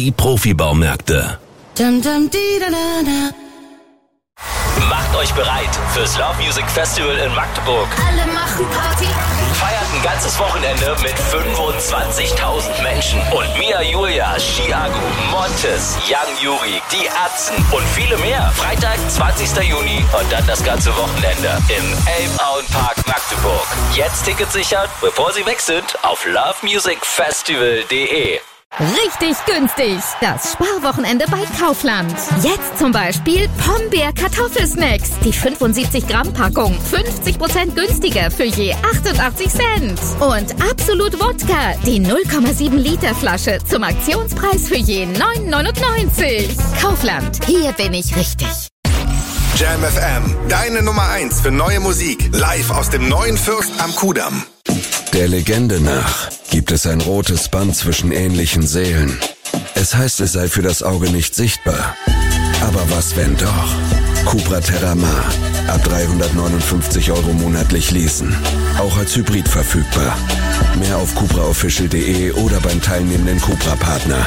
die Profibaumärkte. Macht euch bereit fürs Love Music Festival in Magdeburg. Alle machen Party. Feiert ein ganzes Wochenende mit 25.000 Menschen. Und Mia Julia, Chiago, Montes, Young Yuri, die Atzen und viele mehr. Freitag, 20. Juni und dann das ganze Wochenende im Elbauenpark Magdeburg. Jetzt Tickets sichern, bevor sie weg sind, auf lovemusicfestival.de. Richtig günstig. Das Sparwochenende bei Kaufland. Jetzt zum Beispiel Pombeer Kartoffelsnacks. Die 75 Gramm Packung 50% günstiger für je 88 Cent. Und Absolut Wodka. Die 0,7 Liter Flasche zum Aktionspreis für je 9,99. Kaufland. Hier bin ich richtig. Jam FM, deine Nummer 1 für neue Musik. Live aus dem neuen Fürst am Kudamm. Der Legende nach gibt es ein rotes Band zwischen ähnlichen Seelen. Es heißt, es sei für das Auge nicht sichtbar. Aber was, wenn doch? Cupra Terramar. Ab 359 € monatlich leasen. Auch als Hybrid verfügbar. Mehr auf cupraofficial.de oder beim teilnehmenden Cupra-Partner.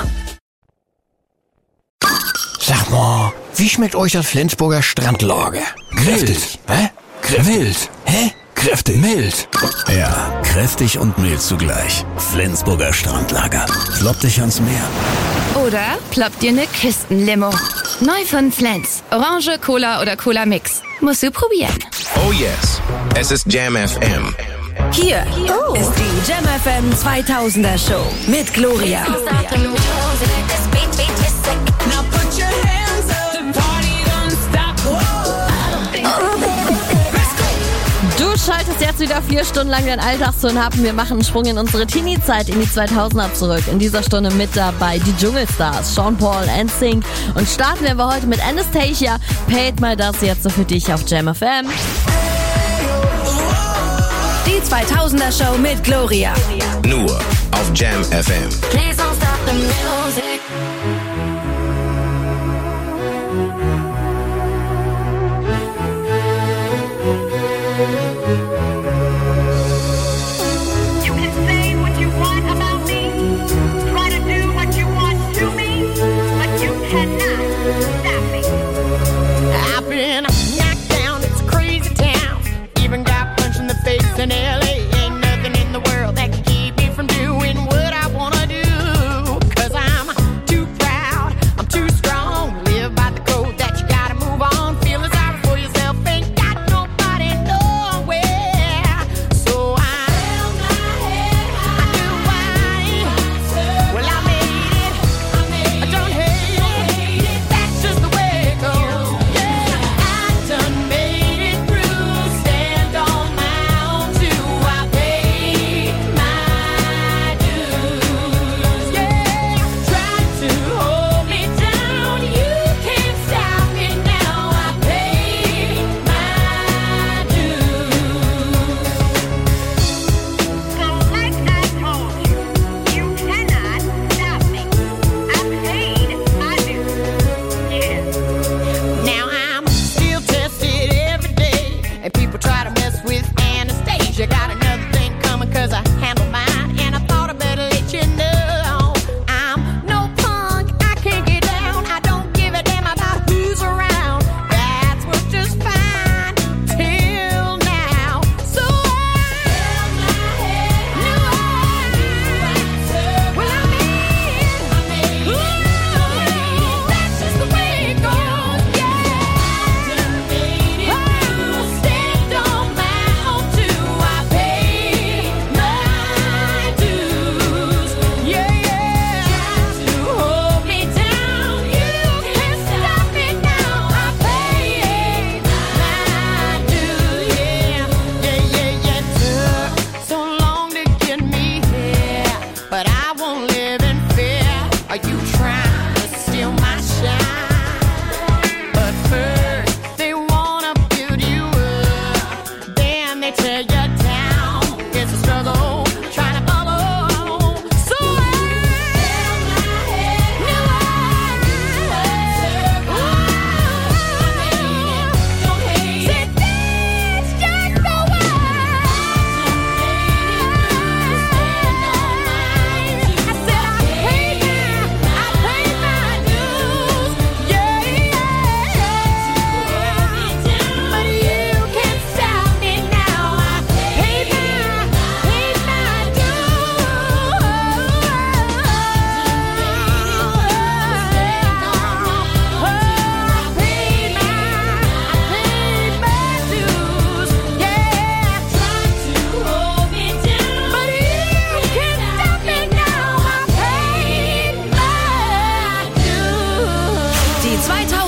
Sag mal, wie schmeckt euch das Flensburger Strandlager? Kräftig. Hä? Mild. Hä? Kräftig. Mild. Ja, kräftig und mild zugleich. Flensburger Strandlager. Klopp dich ans Meer. Oder ploppt dir eine Küstenlimo. Neu von Flens. Orange, Cola oder Cola Mix. Musst du probieren. Oh yes, es ist Jam FM. Hier ist die Jam FM 2000er Show mit Gloria. Du schaltest jetzt wieder 4 Stunden lang den Alltagstune ab. Wir machen einen Sprung in unsere Teenie-Zeit, in die 2000er zurück. In dieser Stunde mit dabei die Dschungelstars, Sean Paul, NSYNC. Und starten wir heute mit Anastasia. Paid mal das jetzt so für dich auf Jam FM. Die 2000er Show mit Gloria. Nur auf Jam FM. Please don't stop the music. In LA, ain't nothing in the world that can keep me from doing what I wanna do. 'Cause I'm too proud.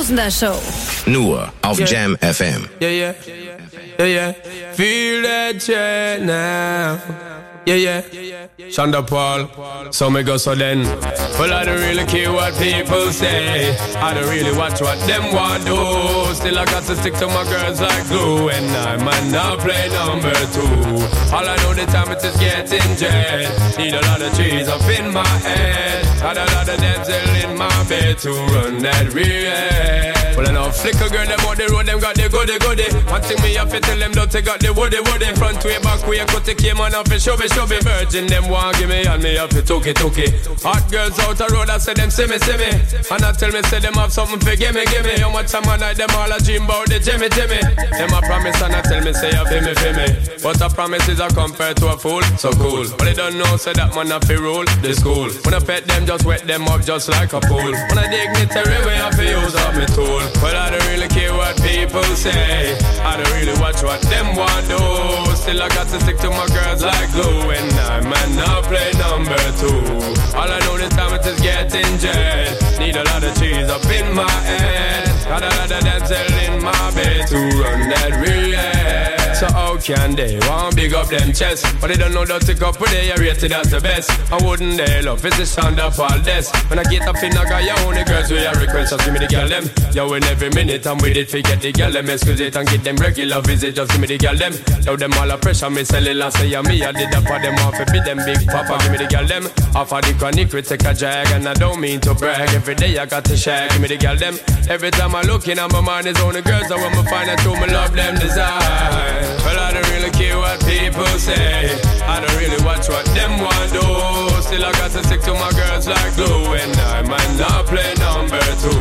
2000er Show. Nur auf Jam FM. Yeah. Feel that jet now. Yeah. Shonda Paul, so me go so then. Well, I don't really care what people say. I don't really watch what them want do. Still I got to stick to my girls like glue. And I might not play number 2. All I know the time it is getting jet. Need a lot of trees up in my head. Got a lot of dental in my bed to run that real. Well, I know flicker girl, them on the road, them got the goody. One thing me have to tell them, don't they got the woody. Front way, back way, cut the came on off and show me. Virgin, them want give me and me have to took it. Hot girls out the road, I say them see me. And I tell me, say them have something for gimme. How much time I night, them all a dream about the Jimmy. Them a promise and I tell me, say you feel me. But a promise is a compared to a fool, so cool. But they don't know, say that man have to rule the school. When I pet them, just wet them up just like a pool. When I dignitary way, I feel use up me tool. But I don't really care what people say. I don't really watch what them want do. Still I got to stick to my girls like glue. And I might not play number 2. All I know this time it is getting jet. Need a lot of cheese up in my head. Got a lot of dental in my bed to run that real. So how can they want big up them chest? But they don't know that to go put they are rated as the best. I wouldn't they love it's the sound of all this. When I get up in I got your only girls with your request. Just give me the girl them. Yo, in every minute I'm with it. Forget the girl them. Excuse it and get them regular visit. Just give me the girl them. Yo, them all a pressure. Me sell it last year. Me I did that for them off. It be them big papa. Give me the girl them. Off of the chronic we take a drag. And I don't mean to brag. Every day I got to shag. Give me the girl them. Every time I look in at my mind is only girls. I want me find out who me love them design. Well, I don't really care what people say. I don't really watch what them want do. Still I got to stick to my girls like glue. And I might not play number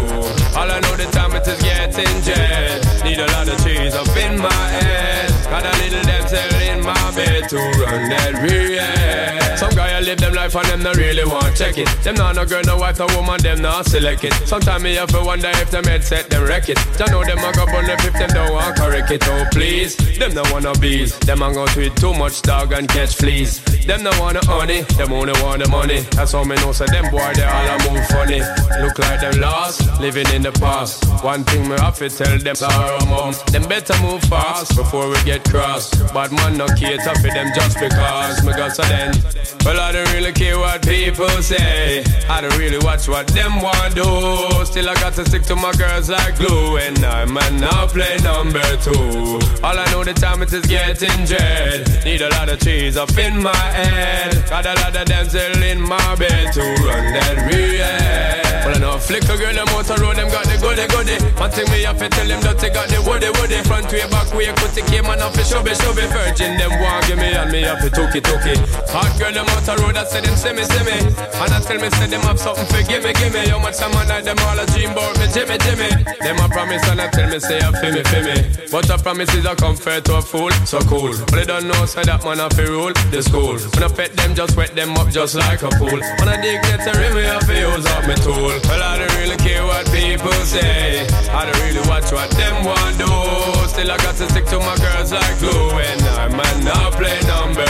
2. All I know the time it is getting jet. Need a lot of cheese up in my head. Got a little dental in my bed to run that real. Some guy I live them life and them not really want check it. Them not no girl, no wife, no woman, them not select it. Sometimes me have to wonder if them headset them wreck it. I know them a go on if them don't want correct it. Oh please, them no wanna bees. Them a go tweet too much dog and catch fleas. Them no wanna honey, them only want the money. That's how me know so them boy they all a move funny. Look like them lost, living in the past. One thing me have to tell them sorrow mom. Them better move fast before we get crossed. Bad man no cater for them just because me got so then. Well I don't really care what people say. I don't really watch what them want do. Still I got to stick to my girls like glue. And I might not play number 2. All I know the time it is getting dread. Need a lot of cheese up in my head. Got a lot of dental in my bed to run that real. Well I know flicker girl them out the road. Them got the goody. One thing me have to tell them that they got the woody. Front way back way cut the came and off the show be. Virgin them want give me and me have to took it. Hot girl them out the road, I say them see me. And I tell me say them have something for gimme. How much time I night them all a dream about me Jimmy. Them a promise and I tell me say you feel me. But a promise is a comfort to a fool, so cool. But they don't know say that man have to rule the school. When I pet them just wet them up just like a pool. When I dignitary me have to use up my tool. Well I don't really care what people say. I don't really watch what them want do. Still I got to stick to my girls like glue. And I might not play number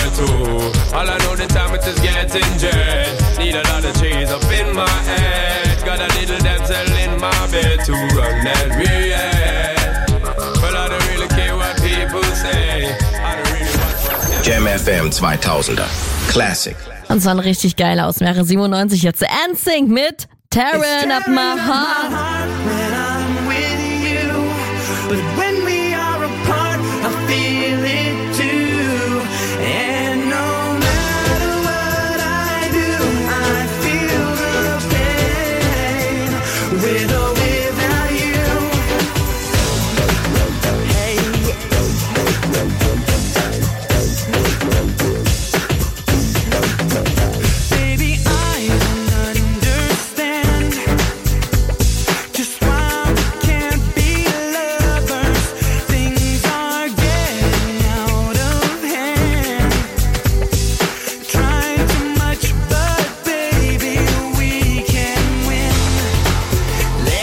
2. All I know the time it is getting jet. Need a lot of cheese up in my head. Got a little dental in my bed to run that real. Well I don't really care what people say. I don't really watch what Jam FM 2000er Classic. Und zwar ein richtig geiler aus dem Jahre 97 jetzt. NSYNC mit Tearing Up My Heart. When I'm with you, but when we are apart, I feel it too. And no matter what I do, I feel the pain with or without you. Hey. Baby, I don't understand just why we can't be lovers. Things are getting out of hand. Trying too much, but baby, we can win.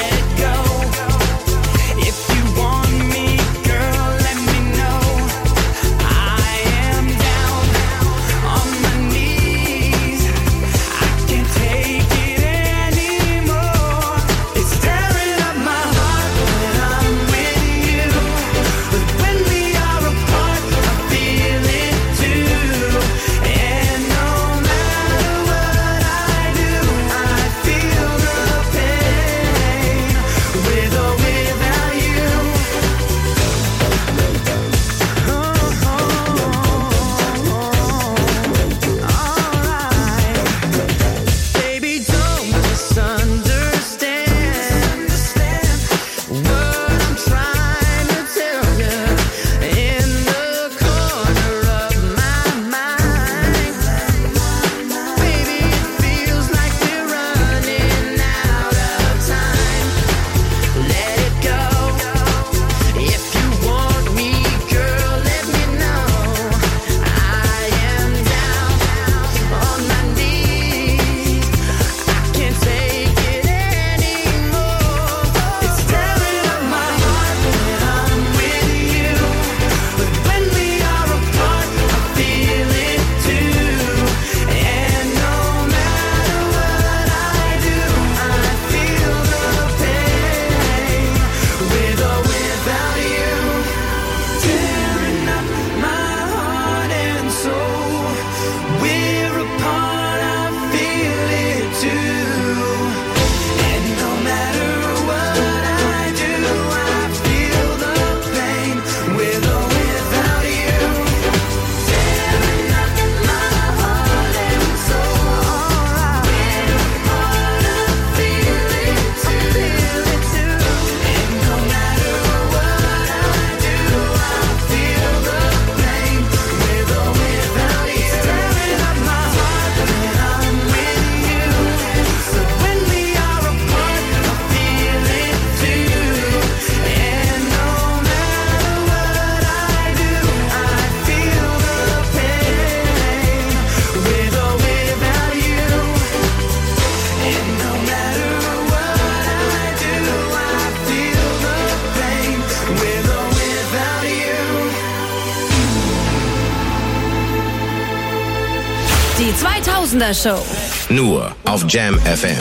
2000er Show. Nur auf Jam FM.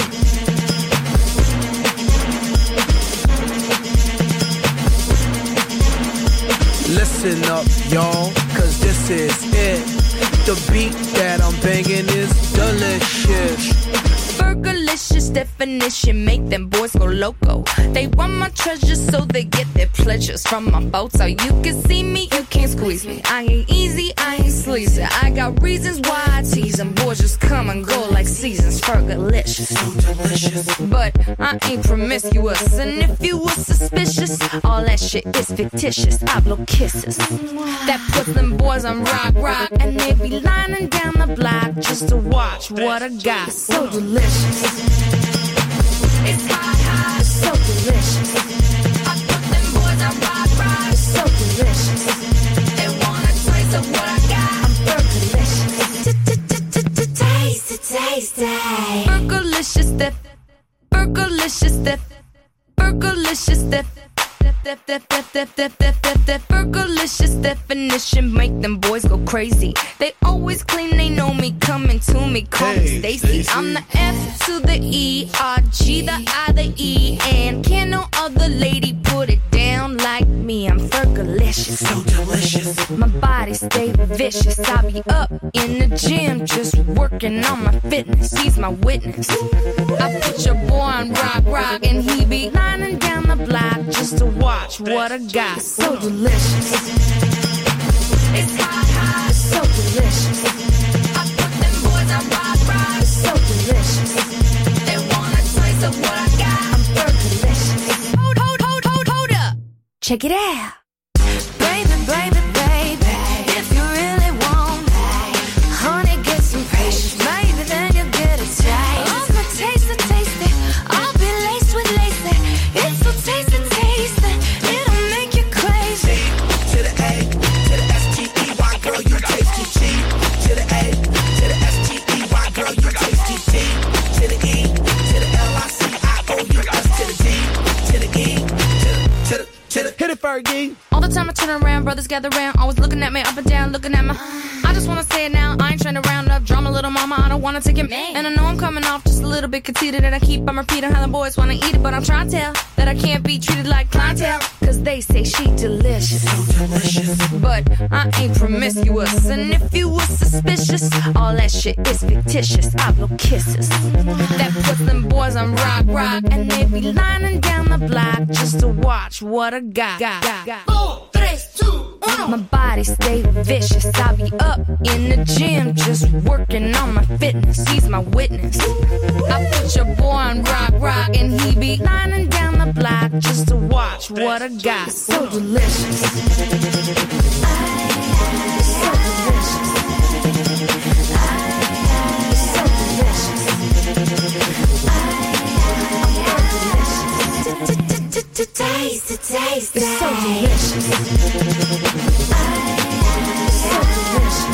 Listen up, y'all, cause this is it. The beat that I'm banging is delicious. Burgerlicious definition, make them boys go loco. They want my treasures so they get their pleasures from my photo. You can see me, you can't squeeze me. I ain't easy, I ain't sleazy. I got reasons why I tease them. Boys just come and go like seasons. Burgerlicious, so delicious. But I ain't promiscuous, and if you were suspicious, all that shit is fictitious. I blow kisses that puts them boys on rock, and they be lining down the block just to watch what I got. So delicious. It's hot, it's so delicious. I put them boys on rock, it's so delicious. They want a taste of what I got. I'm burgerlicious. Taste it. Burgerlicious dip. Burgerlicious dip. Burgerlicious dip. Burgerlicious definition, make them boys go crazy. They always claim they know me, coming to me, call me Stacy. I'm the F to the E, R, G, the I, the E, and can no other lady put it down like me. I'm Fergalicious, so delicious. My body stay vicious. I be up in the gym, just working on my fitness. He's my witness. I put your boy on rock, and he be lining down the block just to watch what I got. So delicious. It's hot, it's so delicious. I put them boys on rock, it's so delicious. They want a taste of what I got. I'm Fergalicious. Hold up. Check it out. Baby, if you really want, honey, get some patience. Maybe then you'll get a taste. I'm gonna taste it. I'll be laced with lace. It's so tasty. It'll make you crazy. To the A, to the S-T-E-Y, girl, you tasty G. To the A, to the S-T-E-Y, girl, you tasty T. To the E, to the L-I-C-I-O-U-S, to the D, to the E, to the hit it, Fergie. All the time I turn around, brothers gather round, always looking at me up and down, looking at my. I just wanna say it now, I ain't trying to round up drama, little mama, I don't wanna take it. And I know I'm coming off just a little bit conceited, and I keep on repeating how the boys wanna eat it, but I'm trying to tell that I can't be treated like clientele, cause they say she delicious. So delicious. But I ain't promiscuous, and if you were suspicious, all that shit is fictitious. I blow kisses that puts them boys on rock, and they be lining down the block just to watch what I got. 4, 3, 2, 1. My body stay vicious. I be up in the gym just working on my fitness. He's my witness. I put your boy on rock, and he be lining down the block just to watch what I got. So delicious. So delicious. Taste it. It's so delicious. So delicious.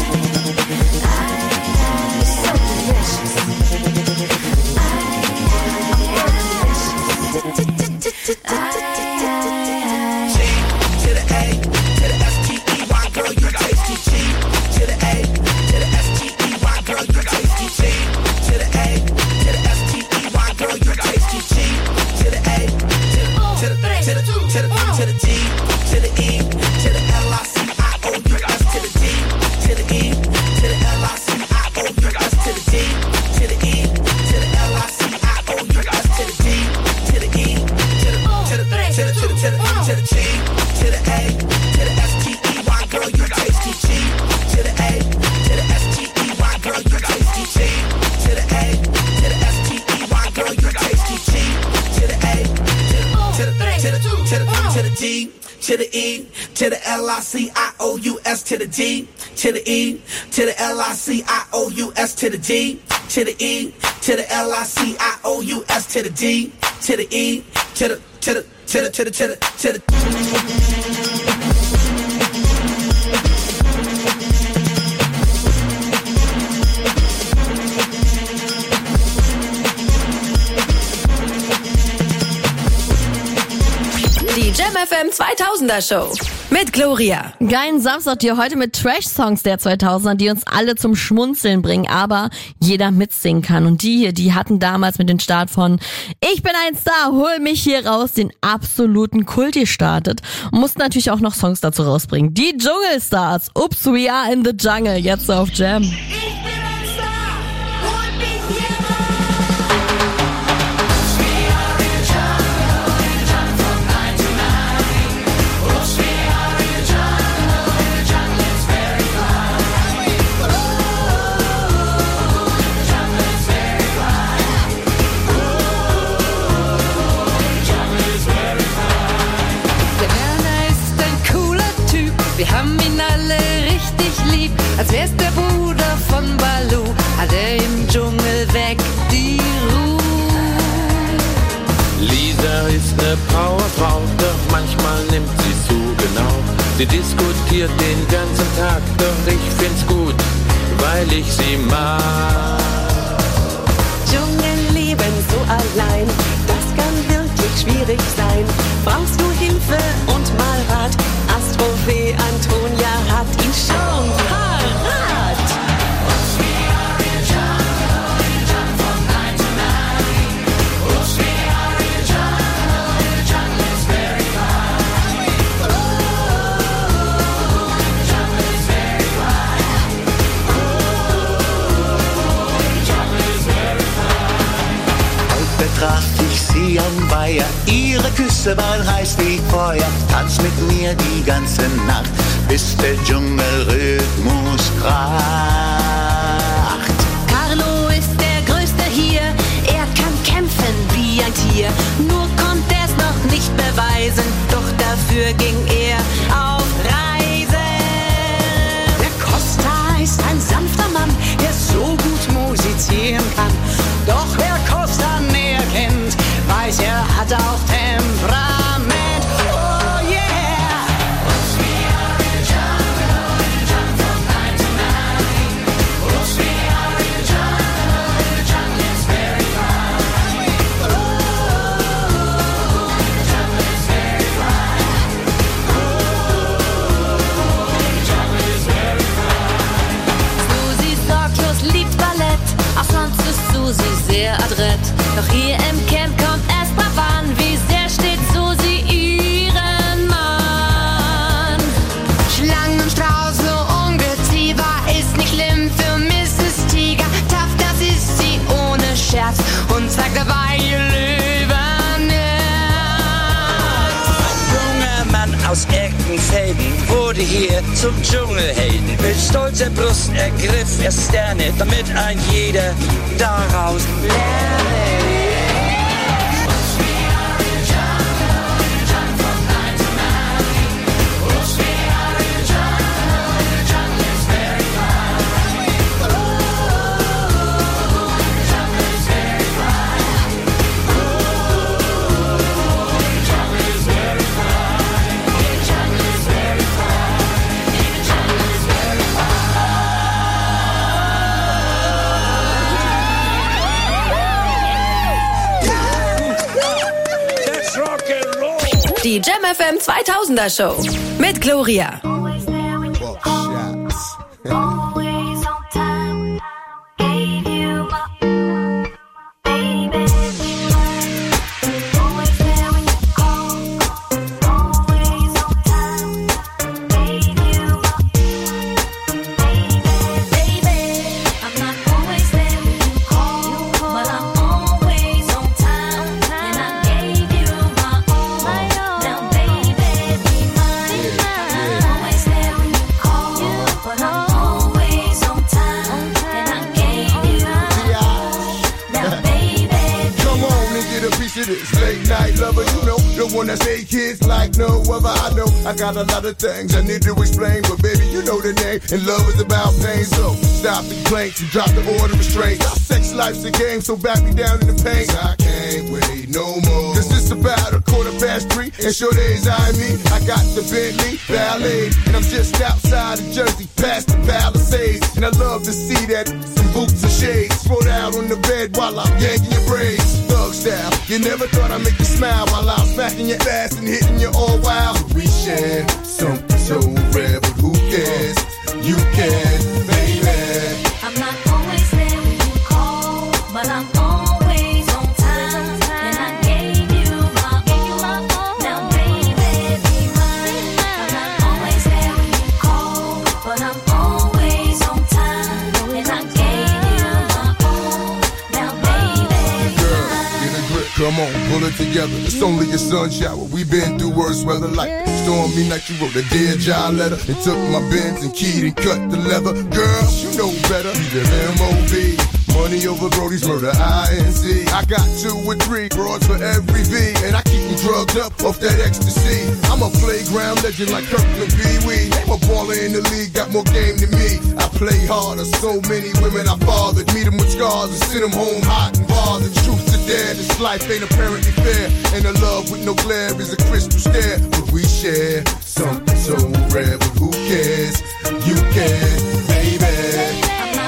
To the E, to the L-I-C-I-O-U-S, to the D, to the E, to the L-I-C-I-O-U-S, to the D, to the E, to the L-I-C-I-O-U-S, to the D, to the E, to the Die Die Jam FM 2000er Show mit Gloria. Geilen Samstag dir heute mit Trash-Songs der 2000er, die uns alle zum Schmunzeln bringen, aber jeder mitsingen kann. Und die hier, die hatten damals mit dem Start von Ich bin ein Star, hol mich hier raus, den absoluten Kult gestartet und mussten natürlich auch noch Songs dazu rausbringen. Die Dschungelstars, Ups, we are in the jungle, jetzt auf Jam. Wir haben ihn alle richtig lieb, als wär's der Bruder von Baloo, hat er im Dschungel weg die Ruhe. Lisa ist ne Powerfrau, doch manchmal nimmt sie zu genau. Sie diskutiert den ganzen Tag, doch ich find's gut, weil ich sie mag. Dschungelleben so allein, das kann wirklich schwierig sein. Brauchst du Hilfe und mal Rat? Astrofee Antonia hat ihn schon parat. Betracht ich sie am Weiher, ihre Küsse waren heiß wie Feuer. Tanz mit mir die ganze Nacht, bis der Dschungelrhythmus kracht. Carlo ist der Größte hier, er kann kämpfen wie ein Tier. Nur konnte er's noch nicht beweisen, doch dafür ging er auf Reisen. Der Costa ist ein sanfter Mann, der so gut musizieren kann. Doch wer Costa näher kennt, weiß, er hat auch Temperament. Oh yeah! We are in the jungle, from 9 to 9. We are in the jungle is very fine. The jungle is very fine. The jungle is very fine. Susi sorglos liebt Ballett, auch sonst ist Susi sehr adrett. Doch hier im Camp kommt erst drauf an, wie sehr steht Susi ihren Mann. Schlangenstrauß, so Ungeziefer, ist nicht schlimm für Mrs. Tiger. Tough, das ist sie ohne Scherz und zeigt dabei ihr Leben. Ein junger Mann aus Eckenfelden wurde hier zum Dschungelhelden. Mit stolzer Brust ergriff er Sterne, damit ein jeder daraus lerne. Die Jam FM 2000er Show mit Gloria. I got a lot of things I need to explain, but baby, you know the name, and love is about pain, so stop the complaints and drop the order of restraint. Sex life's a game, so back me down in the pain. I can't wait no more, 'cause it's about 3:15, And sure days I mean, I got the Bentley Ballet, and I'm just outside of Jersey, past the Palisades. And I love to see that, some boots and shades, throw out on the bed while I'm yanking your braids. Thug style, you never thought I'd make you smile while I'm smacking your ass and hitting you all wild. We share something so rare, but who cares? You can, baby. I'm not always there when you call, but I'm always on time. And I gave you my all. Now baby, be mine. I'm not always there when you call, but I'm always on time. And I gave you my all. Now baby, be mine. Get a grip, come on, pull it together. It's only a sun shower. We been through worse weather like stormy night. You wrote a Dear John letter and took my Benz and keyed and cut the leather. Girl, you know better. You the M.O.B. Money over Brody's murder, INC. I got 2 or 3 broads for every V, and I keep them drugged up off that ecstasy. I'm a playground legend like Kirkland Pee Wee. Name a baller in the league, got more game than me. I play harder, so many women I fathered. Meet them with scars and send them home hot and bothered. Truth to dare, this life ain't apparently fair, and a love with no glare is a crystal stare. But we share something so rare, but who cares? You can, baby.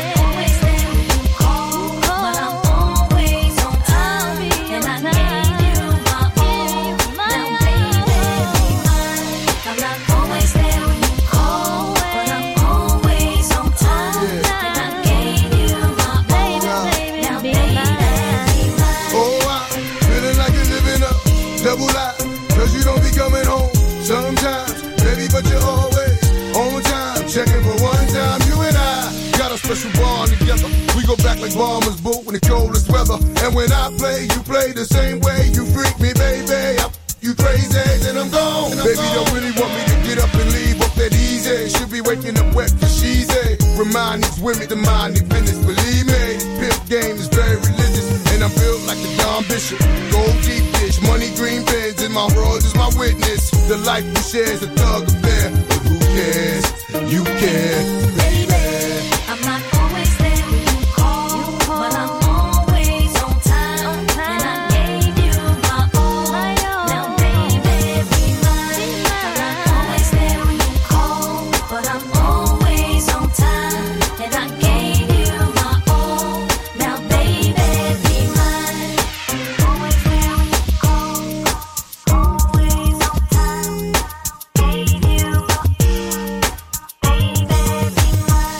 Special bond together. We go back like bombers, boo, in the coldest weather. And when I play, you play the same way. You freak me, baby. You crazy, then I'm gone. Baby, don't really want me to get up and leave up that easy. Should be waking up wet cause she's a. Remind these women to mind their business. Believe me, this pimp game is very religious. And I'm built like a Don Bishop. Gold deep dish, money green pins, and my world is my witness. The life we share is a thug affair. But who cares? You care, baby. I'm not always there when you call, but I'm always on time. And I gave you my all. Now baby, be mine. I'm not always there when you call, but I'm always on time. And I gave you my all. Now baby, be mine. Always there when you call, always on time. Gave you my baby, be mine.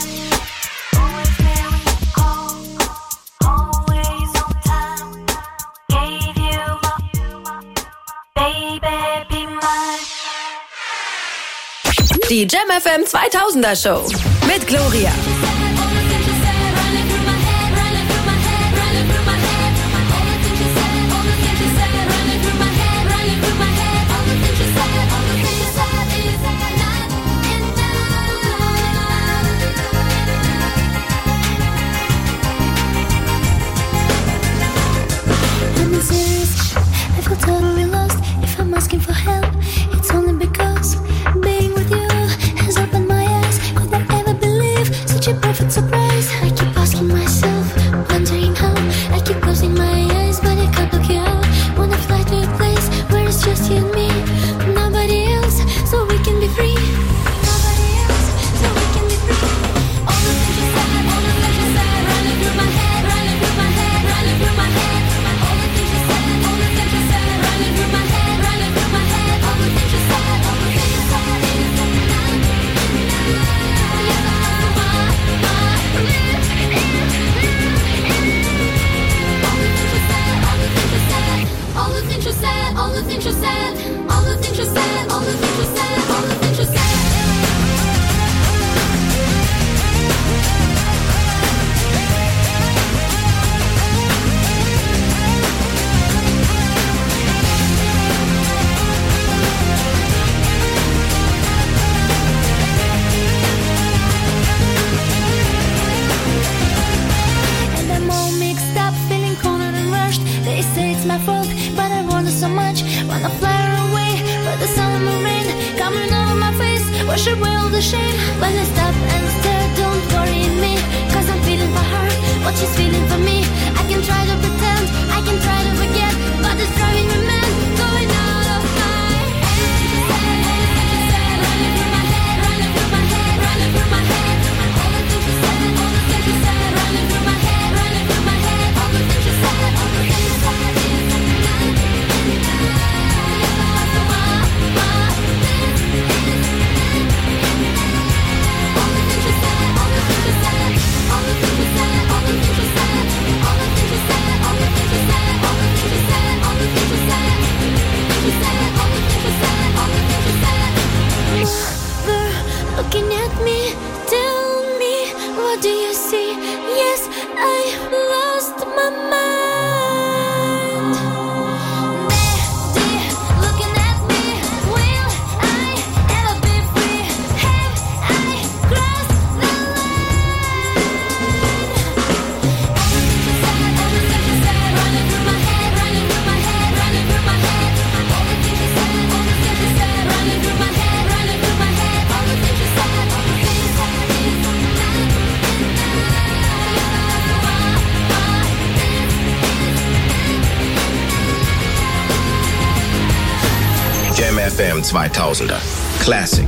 Die Jam FM 2000er Show mit Gloria. I'm serious, I feel totally lost. If I'm asking for help, it's only because being with you has opened my eyes. Could I ever believe such a perfect surprise? I keep asking myself, wondering how. I keep closing my eyes, but I can't look you out. Wanna fly to a place where it's just you and me, nobody else, so we can be free. Nobody else, so we can be free. All the things you said, all the things you said, running through my head, running through my head, running through my head. All the things you said, all the things you said, running through my head, running through my head. All the things you said, all the things you said, is the night, all the things you said, all the things you said, all the things you said, all the things you said, all the things you said. And I'm all mixed up, feeling cornered and rushed. They say it's my fault, but I want it so much. Wanna fly away, but the sun and the rain coming over my face, wash away all the shame. When I stop and stare, don't worry me, cause I'm feeling for her what she's feeling for me. I can try to pretend, I can try to forget, but it's driving me mad, going out of my Jam FM 2000er. Classic.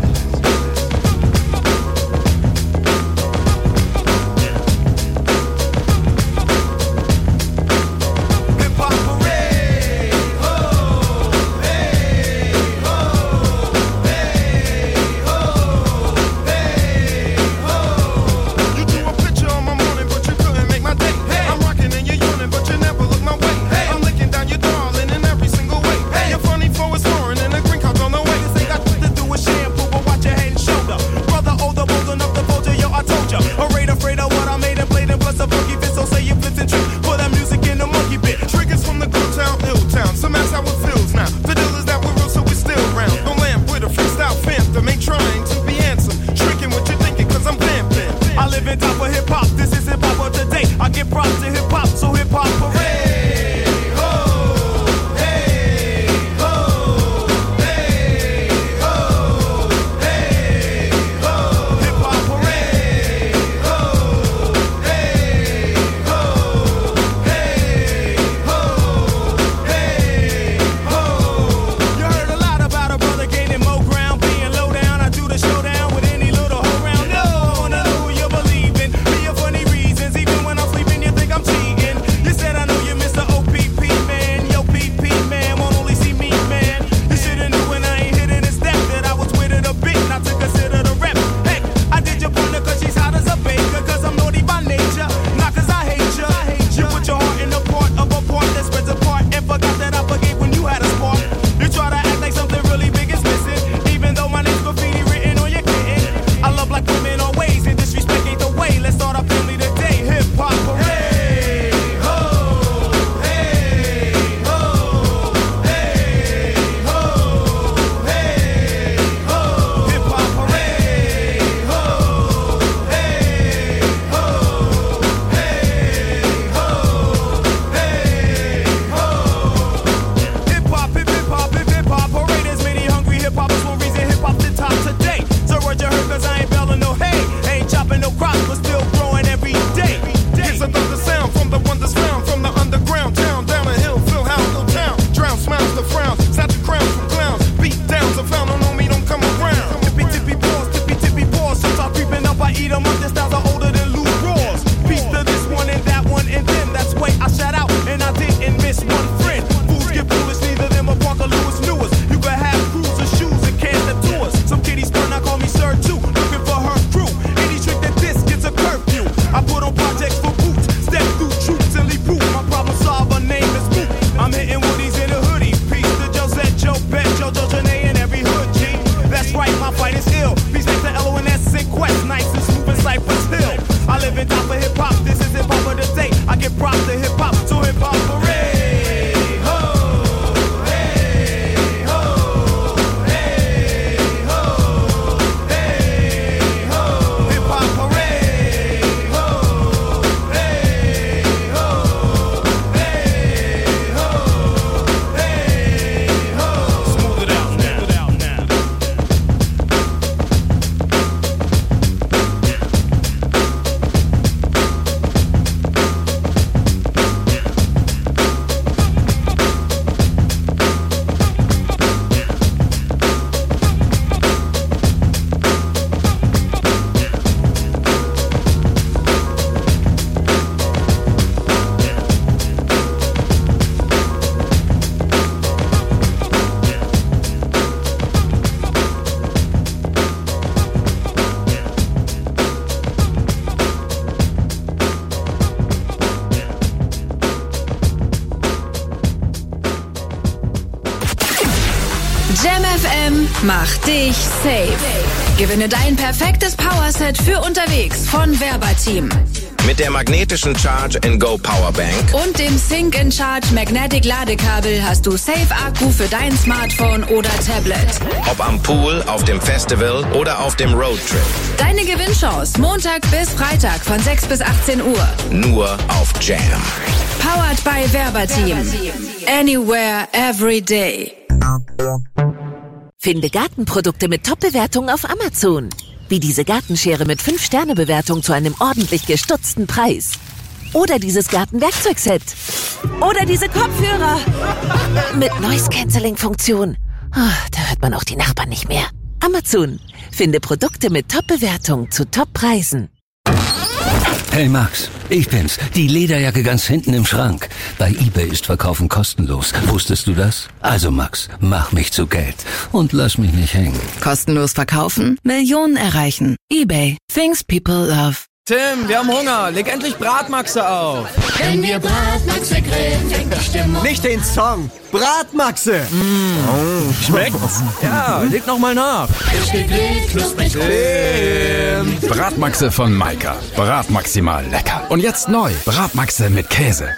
Jam FM macht dich safe. Gewinne dein perfektes Powerset für unterwegs von Verbateam. Mit der magnetischen Charge-and-Go Powerbank Und dem Sync-in-Charge Magnetic Ladekabel hast du Safe-Akku für dein Smartphone oder Tablet. Ob am Pool, auf dem Festival oder auf dem Roadtrip. Deine Gewinnchance Montag bis Freitag von 6 bis 18 Uhr. Nur auf Jam. Powered by Verbateam. Anywhere, every day. Finde Gartenprodukte mit Top-Bewertungen auf Amazon. Wie diese Gartenschere mit 5-Sterne-Bewertung zu einem ordentlich gestutzten Preis. Oder dieses Gartenwerkzeugset. Oder diese Kopfhörer mit Noise-Canceling-Funktion. Da hört man auch die Nachbarn nicht mehr. Amazon. Finde Produkte mit Top-Bewertung zu Top-Preisen. Hey Max, ich bin's. Die Lederjacke ganz hinten im Schrank. Bei eBay ist Verkaufen kostenlos. Wusstest du das? Also Max, mach mich zu Geld und lass mich nicht hängen. Kostenlos verkaufen, Millionen erreichen. eBay. Things people love. Tim, wir haben Hunger. Leg endlich Bratmaxe auf. Wenn wir Bratmaxe grillen, fängt die Stimmung. Nicht den Song. Bratmaxe. Schmeckt's? Ja, leg noch mal nach. Frisch gegrillt, knusprig Tim. Bratmaxe von Maika. Bratmaximal lecker. Und jetzt neu. Bratmaxe mit Käse.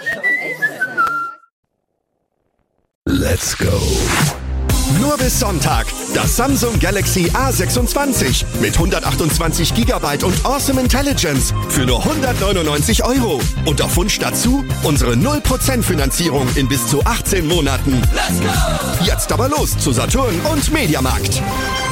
Let's go. Nur bis Sonntag. Das Samsung Galaxy A26 mit 128 GB und Awesome Intelligence für nur 199 €. Und auf Wunsch dazu unsere 0% Finanzierung in bis zu 18 Monaten. Let's go! Jetzt aber los zu Saturn und Mediamarkt.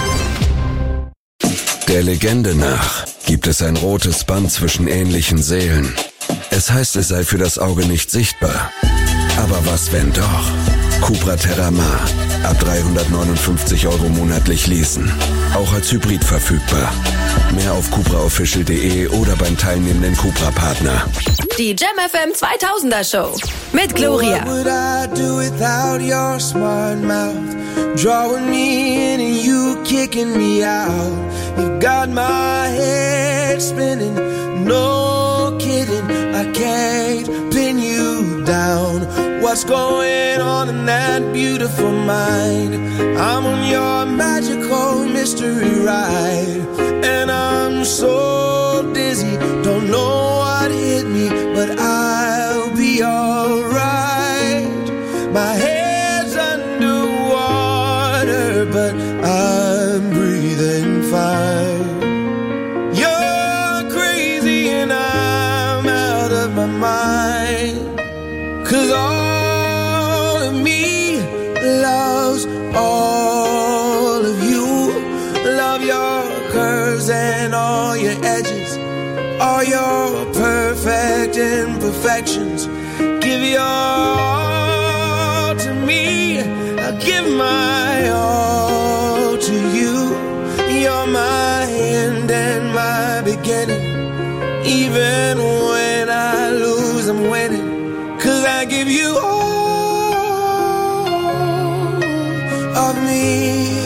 Der Legende nach gibt es ein rotes Band zwischen ähnlichen Seelen. Es heißt, es sei für das Auge nicht sichtbar. Aber was, wenn doch? Cupra Terramar. Ab 359 € monatlich leasen. Auch als Hybrid verfügbar. Mehr auf cupraofficial.de oder beim teilnehmenden Cupra-Partner. Die Jam FM 2000er Show mit Gloria. What would I do without your smart mouth? Drawing me in and you kicking me out. You got my head spinning, no kidding. I can't pin you down. What's going on in that beautiful mind? I'm on your magical mystery ride, and I'm so dizzy, don't know what hit me, but I'll be alright. My head's underwater, but I'm breathing fine. You're crazy and I'm out of my mind, 'cause all of me loves all of you. Love your curves and all your edges, all your perfect imperfections. Give your all to me, I'll give my all to you. You're my end and my beginning. Even when I lose, I'm winning, 'cause I give you all of me,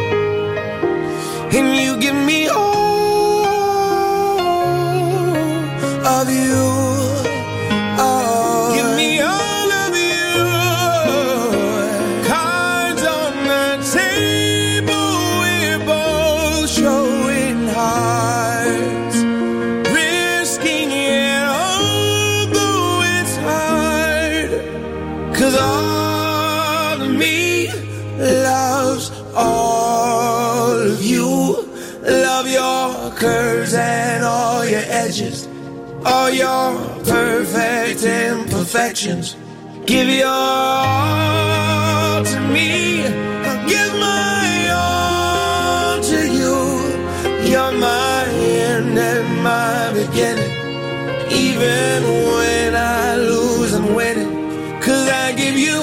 and you give me all of you. Oh, give me all of you. Cards on the table, we're both showing hearts, risking it all, though it's hard, 'cause all of me loves all of you. Love your curves and all your edges, all your perfect imperfections. Give your all to me, I'll give my all to you. You're my end and my beginning. Even when I lose, I'm winning, 'cause I give you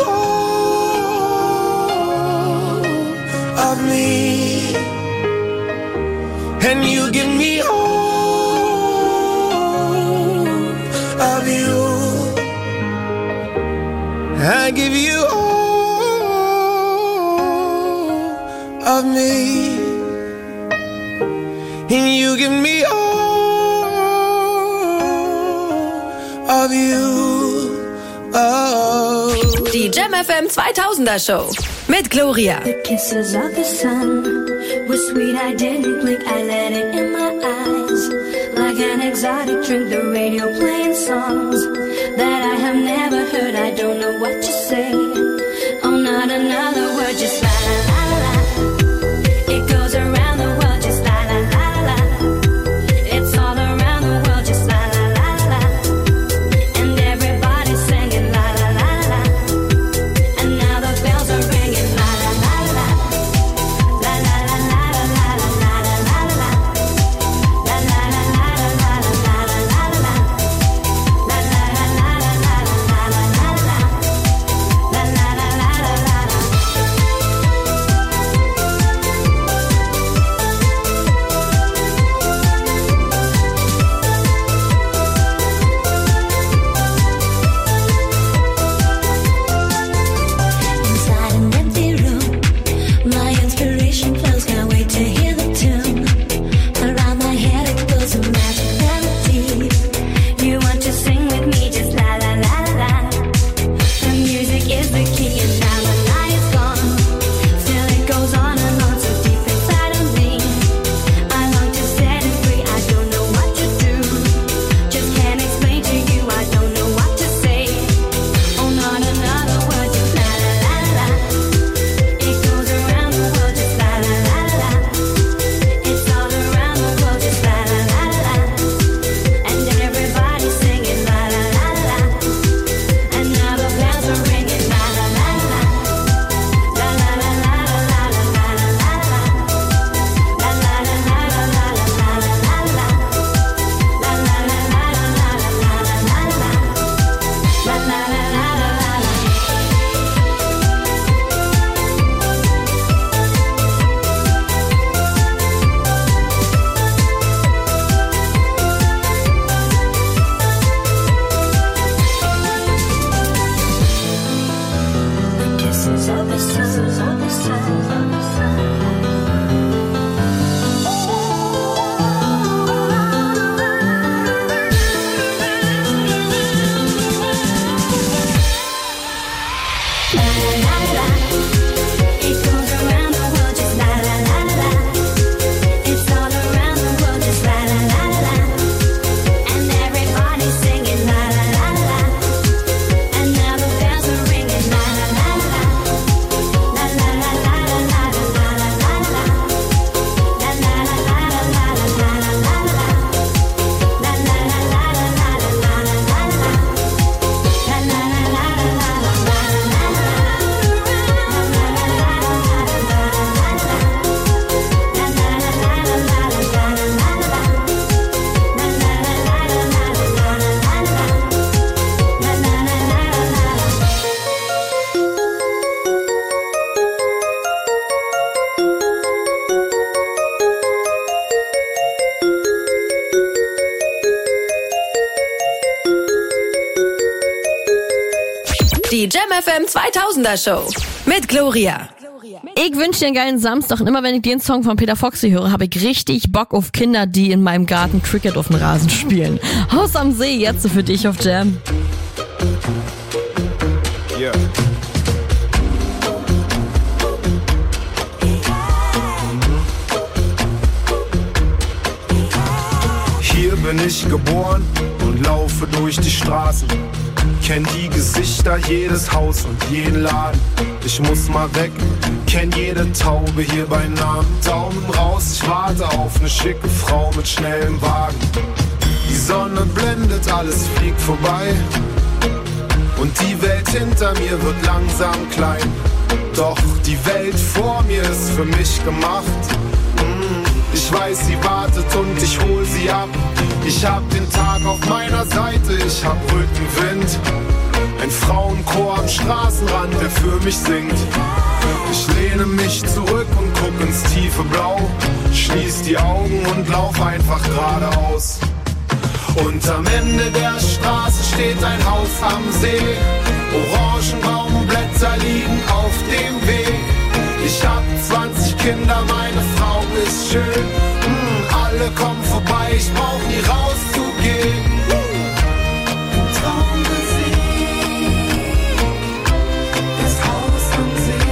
all of me, and you give me all of you. I give you all of me, and you give me all of you. Oh. Die Jam FM 2000er Show mit Gloria. The kisses of the sun were sweet, I didn't blink, I let it in my eyes. Like an exotic drink, the radio playing songs that I have never heard, I don't know what to say. Oh, not another word, just la la la la. It goes around the world, just la la la la. It's all around the world, just la la la la. And everybody's singing la la la la. And now the bells are ringing la la la la. La la la la la la la la la la. La la la la la la la la la la. La la la la la la la la la. La Jam FM 2000er Show mit Gloria. Ich wünsche dir einen geilen Samstag und immer wenn ich den Song von Peter Foxy höre, habe ich richtig Bock auf Kinder, die in meinem Garten Cricket auf dem Rasen spielen. Haus am See, jetzt für dich auf Jam. Yeah. Hier bin ich geboren und laufe durch die Straßen. Kenn die Gesichter, jedes Haus und jeden Laden. Ich muss mal weg, kenn jede Taube hier bei Namen. Daumen raus, ich warte auf ne schicke Frau mit schnellem Wagen. Die Sonne blendet, alles fliegt vorbei. Und die Welt hinter mir wird langsam klein. Doch die Welt vor mir ist für mich gemacht. Ich weiß, sie wartet und ich hol sie ab. Ich hab den Tag auf meiner Seite, ich hab Rückenwind. Ein Frauenchor am Straßenrand, der für mich singt. Ich lehne mich zurück und guck ins tiefe Blau. Schließ die Augen und lauf einfach geradeaus. Und am Ende der Straße steht ein Haus am See. Orangenbaumblätter liegen auf dem Weg. Ich hab 20 Kinder, meine Frau ist schön. Alle kommen vorbei, ich brauch nie rauszugehen. Traummusik, das Haus am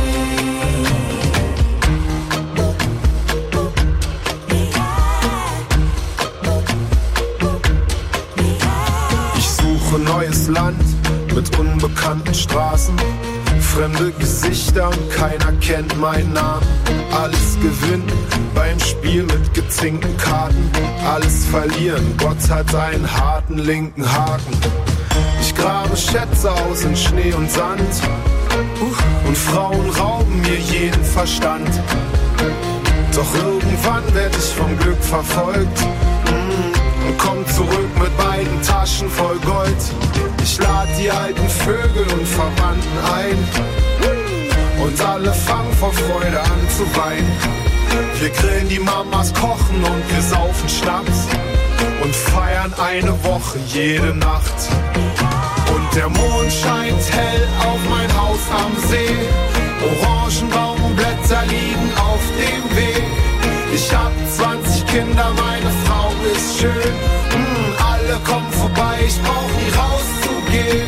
See. Ich suche neues Land mit unbekannten Straßen. Fremde Gesichter und keiner kennt meinen Namen. Alles gewinnen beim Spiel mit gezinkten Karten. Alles verlieren, Gott hat einen harten linken Haken. Ich grabe Schätze aus in Schnee und Sand. Und Frauen rauben mir jeden Verstand. Doch irgendwann werd ich vom Glück verfolgt. Und komm zurück mit beiden Taschen voll Gold. Ich lad die alten Vögel und Verwandten ein. Und alle fangen vor Freude an zu weinen. Wir grillen, die Mamas kochen und wir saufen Schnaps. Und feiern eine Woche jede Nacht. Und der Mond scheint hell auf mein Haus am See. Orangenbaumblätter liegen auf dem Weg. Ich hab 20 Kinder, meine Frau ist schön. Alle kommen vorbei, ich brauch nie rauszugehen.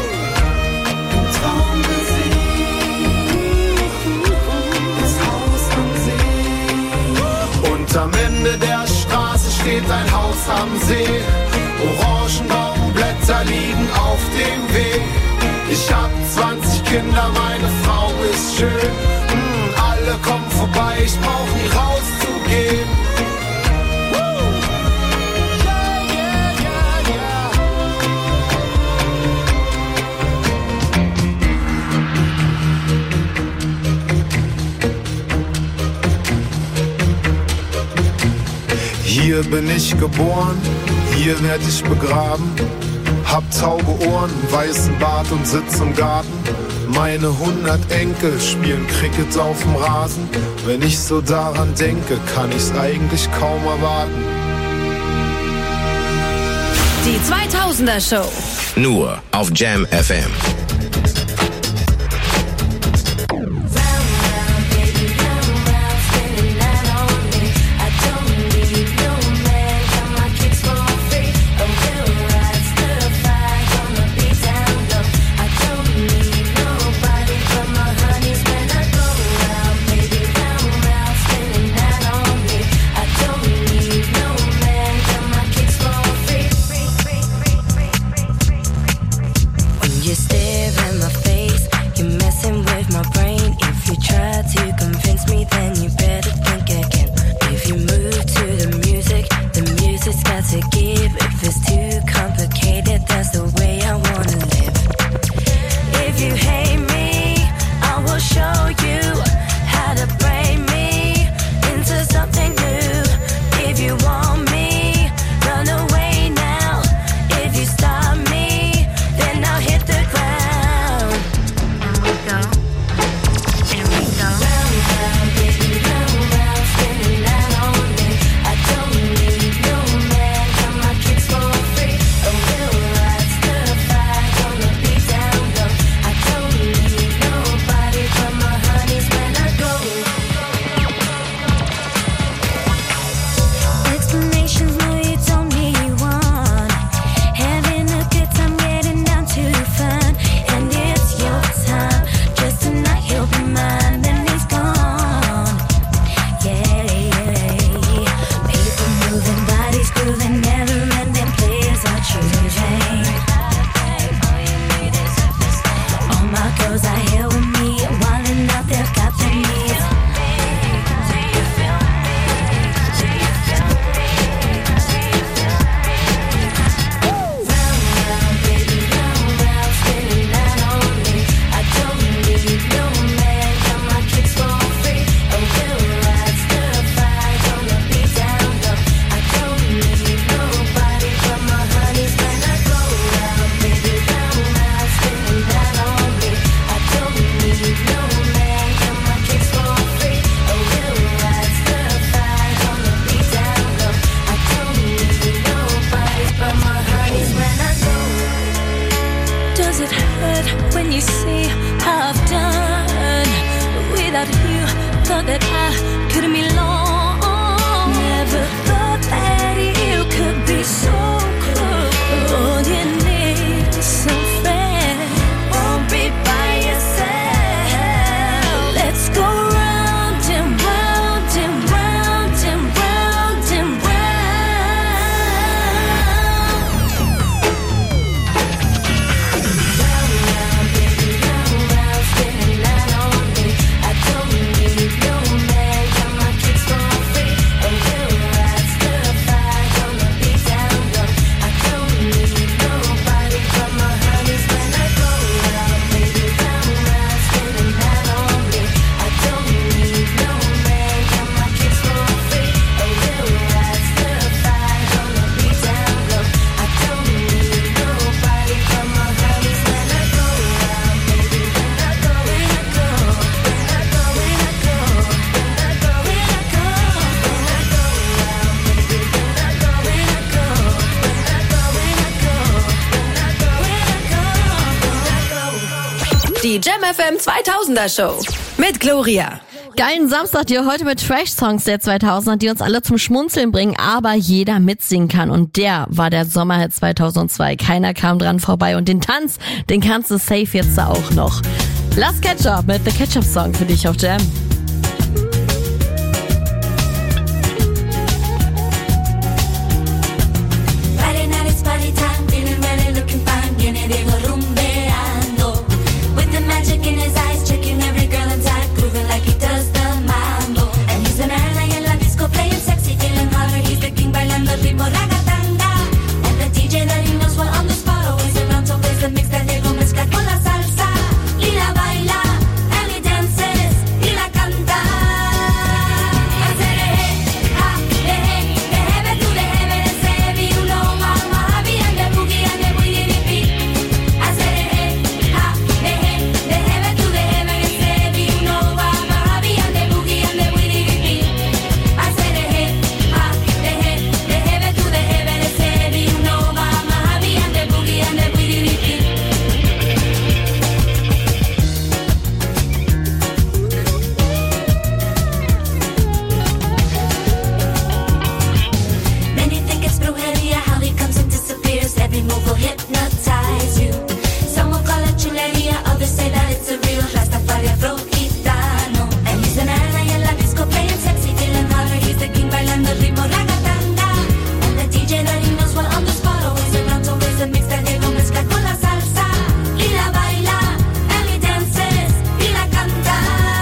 Traummusik, das Haus am See. Und am Ende der Straße steht ein Haus am See. Orangenbaumblätter liegen auf dem Weg. Ich hab 20 Kinder, meine Frau ist schön. Alle kommen vorbei, ich brauch nie rauszugehen. Hier bin ich geboren, hier werd ich begraben. Hab taube Ohren, weißen Bart und sitz im Garten. Meine 100 Enkel spielen Cricket auf dem Rasen. Wenn ich so daran denke, kann ich's eigentlich kaum erwarten. Die 2000er Show. Nur auf Jam FM. Stare thought that I couldn't be long. Never thought that you could be so close. All you need is some friend. Won't be by yourself. Let's go round and round and round and round and round. Die Jam FM 2000er Show mit Gloria. Geilen Samstag dir heute mit Trash-Songs der 2000er, die uns alle zum Schmunzeln bringen, aber jeder mitsingen kann. Und der war der Sommerhit 2002. Keiner kam dran vorbei. Und den Tanz, den kannst du safe jetzt da auch noch. Lass Ketchup mit The Ketchup Song für dich auf Jam. Friday night is party time, feeling ready, looking fine, viene Diego rumbeando. With the magic in his eyes, checking every girl inside, grooving like he does the mambo. And he's an ally in la disco, playing sexy, feeling hotter, he's the king, bailando el ritmo ragatanga. And the DJ that he knows well on the spot, always around, so plays the mix that Diego mezcla con la salsa. Y la baila, and he dances, y la canta. Many think it's brujeria, how he comes and disappears. Every move will hypnotize you. Some will call it chuleria, others say that it's a real Rastafari Afro Gitano. And he's an ally in la disco, playing sexy, feeling hotter. He's the king, bailando el ritmo ragatanga. And the DJ that he knows well on the spot, always around, so plays the mix that Diego mezcla con la salsa. Y la baila, and he dances, y la canta.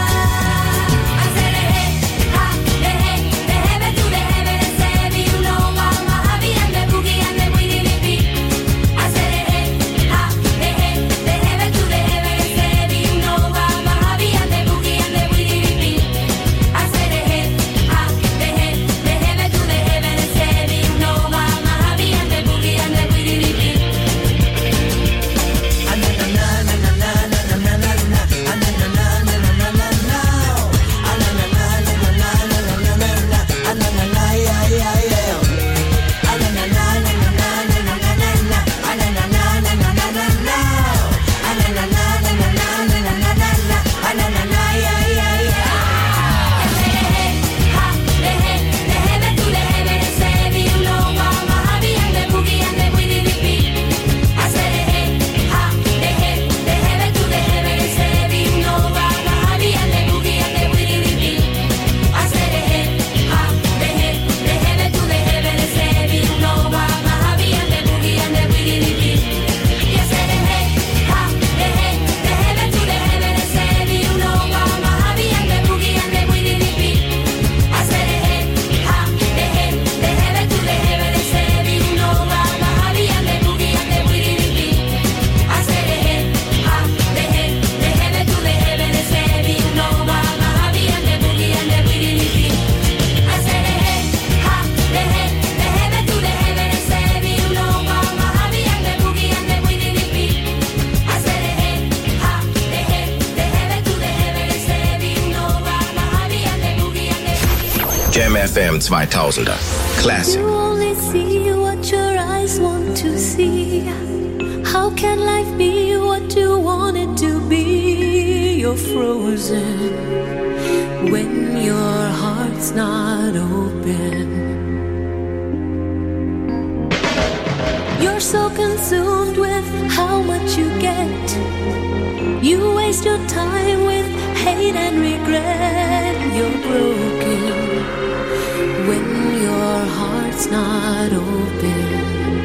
Jam FM 2000er. Classic. You only see what your eyes want to see. How can life be what you want it to be? You're frozen when your heart's not open. You're so consumed with how much you get. You waste your time with hate and regret. You're broken when your heart's not open.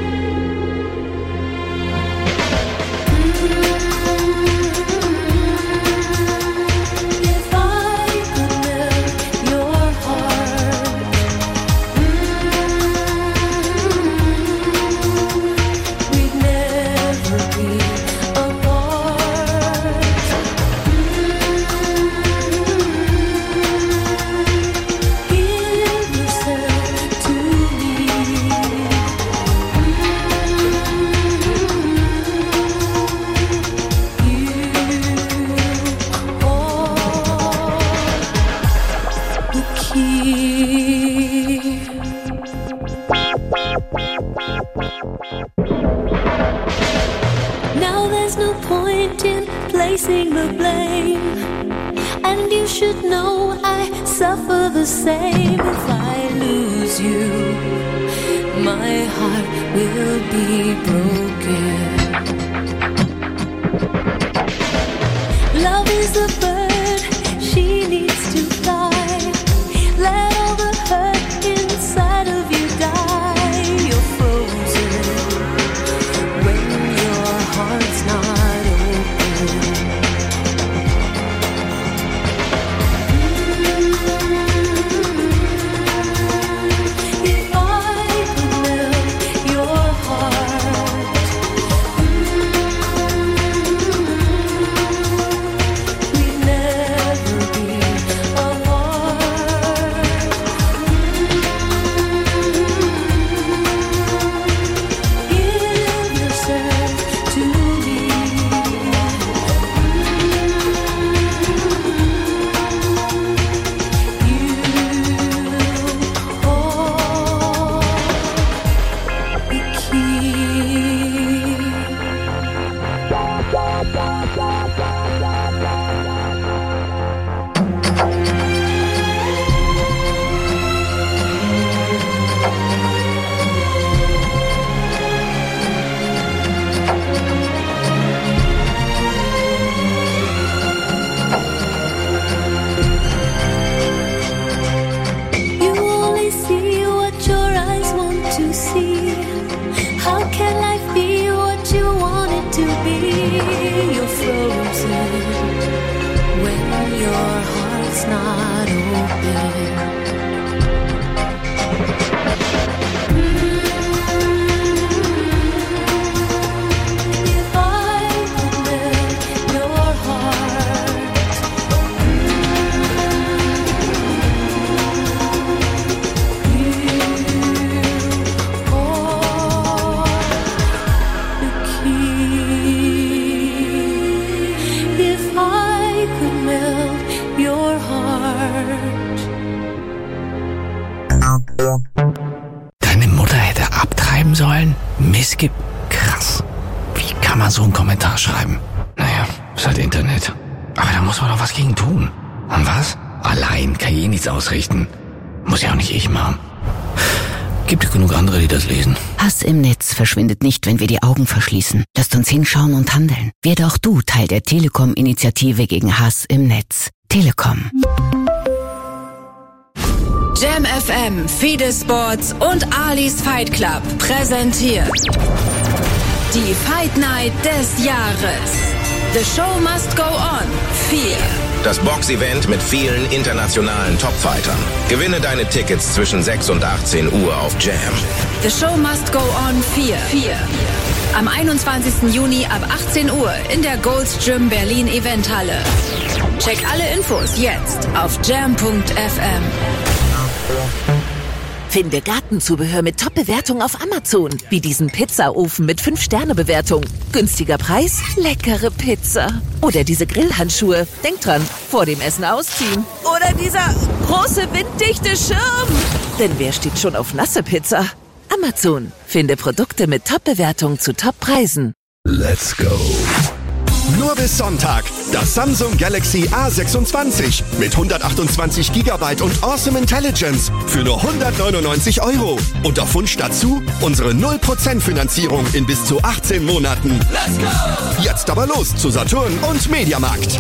Now there's no point in placing the blame, and you should know I suffer the same. If I lose you, my heart will be broken. Love is a bird, she needs to fly. Let all the hurt inside of you die. You're frozen when your heart's not open. If I could melt your heart, we'd never be apart. Give yourself to me. You only see what your eyes want to see. How can life be what you want it to be? You're frozen when your heart's not open. If I could melt your heart, if I could melt your heart. Deine Mutter hätte abtreiben sollen? Missgib. Krass. Wie kann man so einen Kommentar schreiben? Naja, ist halt Internet. Aber da muss man doch was gegen tun. Und was? Allein kann ich nichts ausrichten. Muss ja auch nicht ich machen. Gibt ja genug andere, die das lesen. Hass im Netz verschwindet nicht, wenn wir die Augen verschließen. Lasst uns hinschauen und handeln. Werde auch du Teil der Telekom-Initiative gegen Hass im Netz. Telekom. Jam FM, Fide Sports und Ali's Fight Club präsentiert die Fight Night des Jahres. The Show Must Go On 4. Das Boxevent mit vielen internationalen Topfightern. Gewinne deine Tickets zwischen 6 und 18 Uhr auf Jam. The Show Must Go On 4. Am 21. Juni ab 18 Uhr in der Gold's Gym Berlin Eventhalle. Check alle Infos jetzt auf jam.fm. Finde Gartenzubehör mit Top-Bewertung auf Amazon. Wie diesen Pizzaofen mit 5-Sterne-Bewertung. Günstiger Preis, leckere Pizza. Oder diese Grillhandschuhe. Denk dran, vor dem Essen ausziehen. Oder dieser große winddichte Schirm. Denn wer steht schon auf nasse Pizza? Amazon. Finde Produkte mit Top-Bewertung zu Top-Preisen. Let's go. Nur bis Sonntag. Das Samsung Galaxy A26 mit 128 GB und Awesome Intelligence für nur 199 €. Und auf Wunsch dazu unsere 0% Finanzierung in bis zu 18 Monaten. Let's go! Jetzt aber los zu Saturn und Mediamarkt.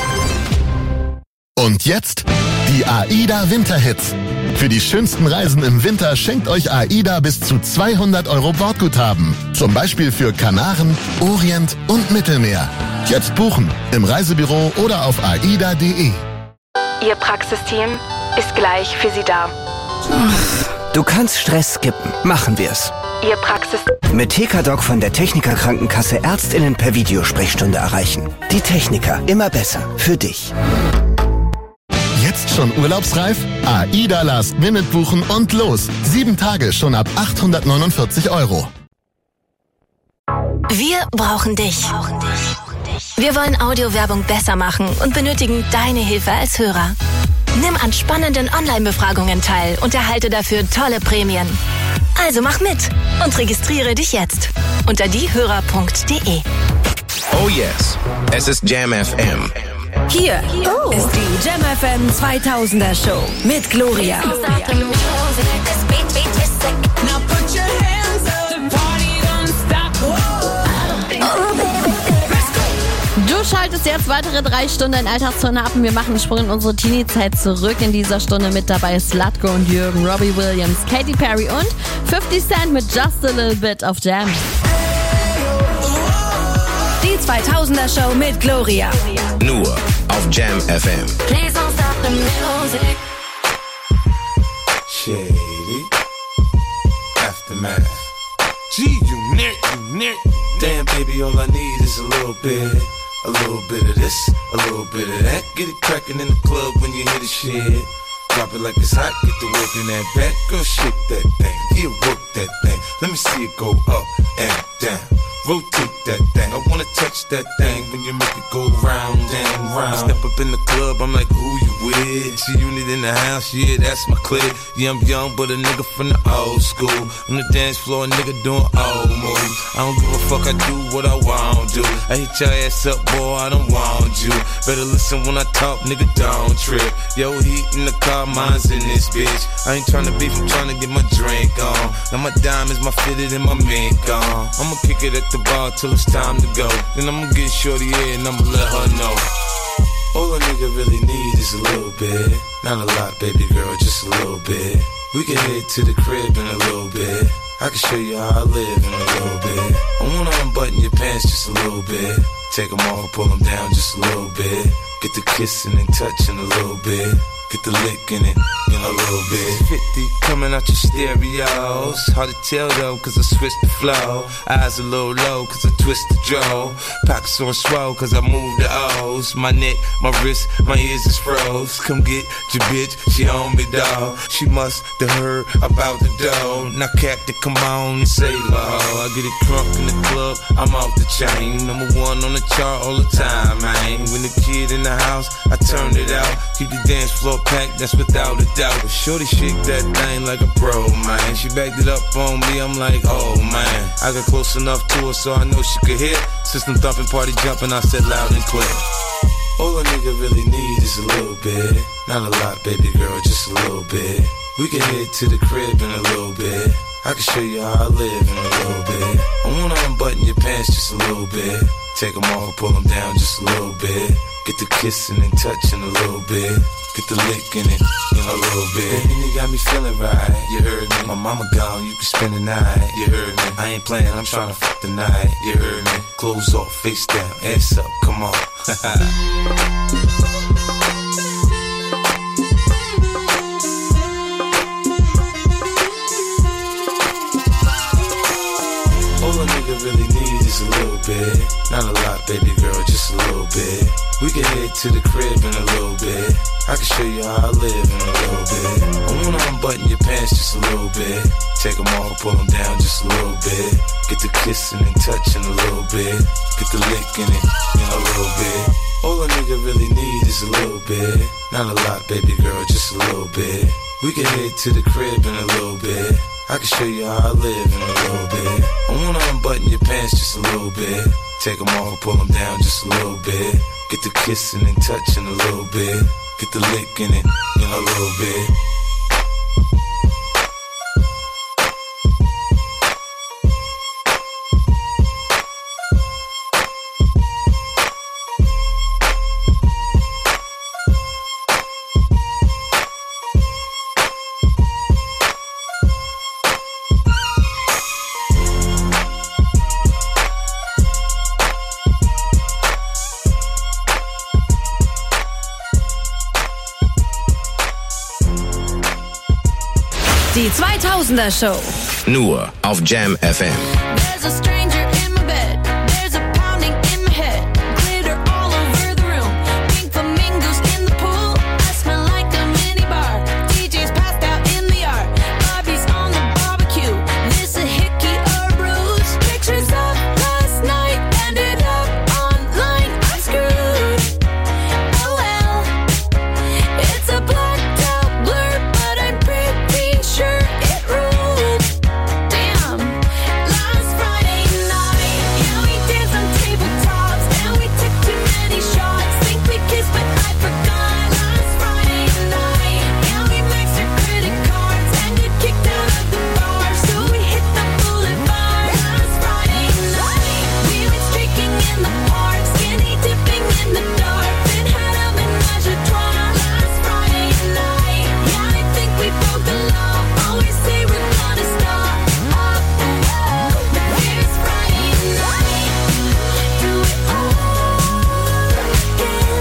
Und jetzt die AIDA Winterhits. Für die schönsten Reisen im Winter schenkt euch AIDA bis zu 200 € Bordguthaben. Zum Beispiel für Kanaren, Orient und Mittelmeer. Jetzt buchen im Reisebüro oder auf aida.de. Ihr Praxisteam ist gleich für Sie da. Du kannst Stress skippen. Machen wir's. Ihr Praxis... Mit TKDoc von der Techniker Krankenkasse ÄrztInnen per Videosprechstunde erreichen. Die Techniker, immer besser. Für dich. Jetzt schon urlaubsreif? AIDA Last Minute buchen und los. 7 Tage schon ab 849 €. Wir brauchen dich. Wir wollen Audiowerbung besser machen und benötigen deine Hilfe als Hörer. Nimm an spannenden Online-Befragungen teil und erhalte dafür tolle Prämien. Also mach mit und registriere dich jetzt unter diehörer.de. Oh yes, es ist Jam FM. Hier ist die Jam FM 2000er Show mit Gloria. Du schaltest jetzt weitere 3 Stunden in Alltagszone ab und wir machen einen Sprung in unsere Teenie-Zeit zurück. In dieser Stunde mit dabei Slutko und Jürgen, Robbie Williams, Katy Perry und 50 Cent mit Just a Little Bit of Jam. Die 2000er Show mit Gloria. Nur auf Jam FM. Please don't stop the music. Shady Aftermath. G-Unit. Damn, baby, all I need is a little bit of this, a little bit of that. Get it crackin' in the club when you hear the shit. Drop it like it's hot, get the work in that back. Girl, shake that thing, yeah, work that thing. Let me see it go up and down. Rotate that thing, I wanna touch that thing when you make it go round and round. I step up in the club, I'm like, who you with? G-Unit in the house, yeah, that's my clique. Yeah, I'm young, but a nigga from the old school. On the dance floor, a nigga doing old moves. I don't give a fuck, I do what I want to. I hit your ass up, boy, I don't want you. Better listen when I talk, nigga, don't trip. Yo, heat in the car, mine's in this bitch. I ain't tryna beef, I'm tryna get my drink on. Now my diamonds, my fitted, and my mink on. I'ma kick it at the bar till it's time to go. Then I'ma get shorty in and I'ma let her know. All a nigga really need is a little bit. Not a lot, baby girl, just a little bit. We can head to the crib in a little bit. I can show you how I live in a little bit. I wanna unbutton your pants just a little bit. Take them off, pull them down just a little bit. Get the kissing and touching a little bit. Get the licking it in a little bit. 50 coming out your stereos. Hard to tell though, cause I switched the flow. Eyes a little low, cause I twist the jaw. Pockets on swole, cause I move the O's. My neck, my wrist, my ears is froze. Come get your bitch, she on me, dawg. She must have heard about the dough. Now Captain, come on and save her, ho. I get it drunk in the club, I'm off the chain. Number 1 on the chart all the time, man. When the kid in the house, I turn it out. Keep the dance floor packed, that's without a doubt. But shorty shake that thing like a pro, man. She backed it up on me, I'm like, oh man. I got close enough to her so I know she could hear. System thumping, party jumping, I said loud and clear. All a nigga really need is a little bit. Not a lot, baby girl, just a little bit. We can head to the crib in a little bit. I can show you how I live in a little bit. I wanna unbutton your pants just a little bit. Take them off, pull them down just a little bit. Get the kissing and touching a little bit. Get the licking it in a little bit. Baby, you got me feeling right, you heard me. My mama gone, you can spend the night, you heard me. I ain't playing, I'm trying to fuck the night, you heard me. Clothes off, face down, ass up, come on. All a nigga really need is a little bit. Not a lot, baby girl, just a little bit. We can head to the crib in a little bit. I can show you how I live in a little bit. I wanna unbutton your pants just a little bit. Take them off, pull them down just a little bit. Get the kissing and touching a little bit. Get the licking it in a little bit. All a nigga really need is a little bit. Not a lot, baby girl, just a little bit. We can head to the crib in a little bit. I can show you how I live in a little bit. I wanna unbutton your pants just a little bit. Take them off, pull them down just a little bit. Get the kissing and touching a little bit. Get the licking it in a little bit. Die 2000er Show. Nur auf Jam FM. There's a stranger in my bed. There's a pounding in my head. Glitter all over the room. Pink flamingos in the pool. I smell like a minibar. DJ's passed out in the yard. Bobby's on the barbecue. This a hickey or a bruise. Pictures of last night ended up online. I'm screwed. Oh well. It's a blacked out blur, but I'm pretty sure it ruled. Damn. Last Friday night, yeah, we danced on tabletops, and we took too many shots. Think we kissed, but I forgot. Last Friday night, yeah, we maxed our credit cards and got kicked out of the bar, so we hit the boulevard. Last Friday night, we went streaking in the park, skinny dipping in the dark, then had a menage a trois. Last Friday night, yeah, I think we broke the law. Always say we're gonna stop. But here's Friday night. Do it all again.